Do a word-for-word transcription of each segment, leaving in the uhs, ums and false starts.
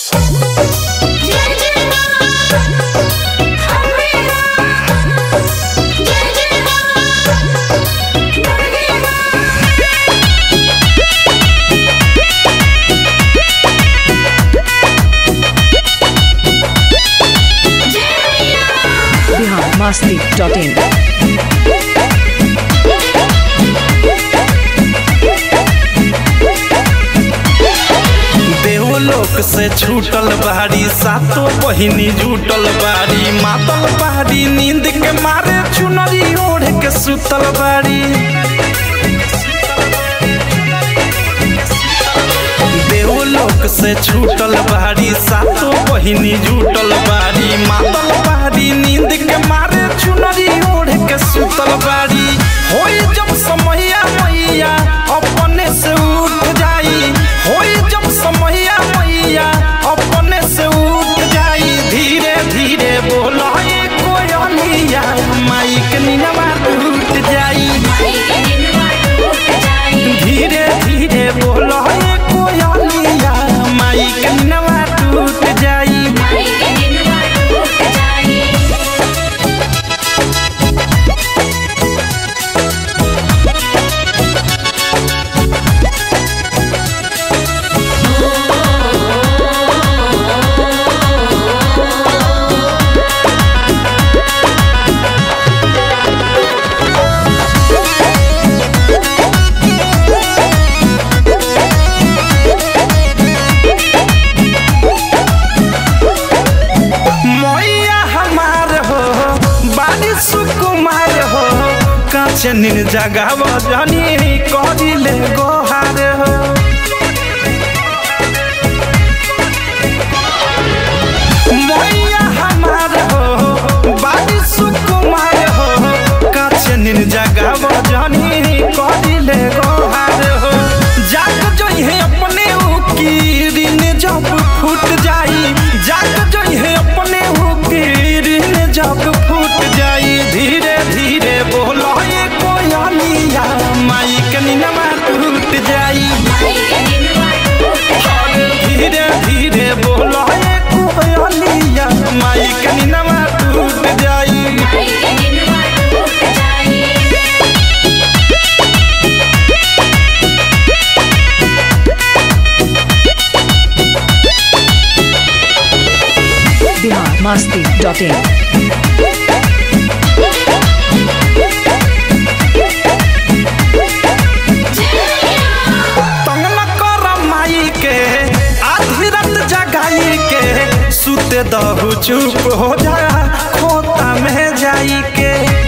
masti dot in देवलोक से छूटल बाड़ी सातों बहिनी जुटल बाड़ी मातल बाड़ी नींद के मारे चुनरी ओढ़ के सुतल बाड़ी। देवलोक से छूटल बाड़ी सातों बहिनी जुटल बाड़ी मातल बाड़ी नींद के मारे चुनरी ओढ़ के सुतल बाड़ी। होई जब समैया मैया अपने से उठ जाई, होई जब समैया मैया अपने से उठ जाई। धीरे धीरे बोला कोयलिया माई के निनवा टूट जाई, धीरे धीरे बोला कोयलिया माई के निनवा टूट जाई। चनिन जगाव जानी करिले गोहार हो, मैया हमार हो बाड़ी सुकुमार हो। चनिन जगाव जानी करिले गोहार हो, जाग जइहे अपने उकीरिन जब फूट जाई, जाग जइहे अपने उकीरिन जब फूट जाई। धीरे धीरे बोला कोयलिया माई के निनवा टूट जाई, धीरे धीरे बोला कोयलिया माई के निनवा टूट जाई। बिहार मस्ती डॉट इन सुते दहु चुप हो जा खोता में जाई के,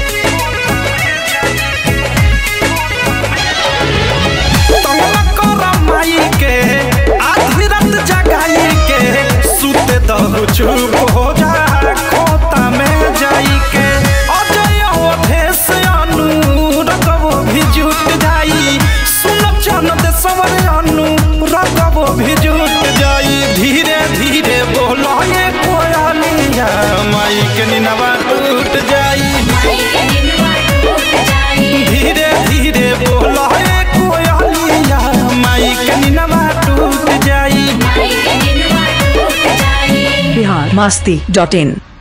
माई के आधी रात जगाई के। सुते दहु चुप हो जा खोता में जाई के। अजय अवधेश अनु रगबो भी जुट जाई, सुन चन देशवर अनु रगबो भी जुट जाई। धीरे धीरे बोला कोयलिया माई के निनवा टूट जाई, धीरे धीरे बोला कोयलिया माई के निनवा टूट जाई। बिहार मस्ती डॉट इन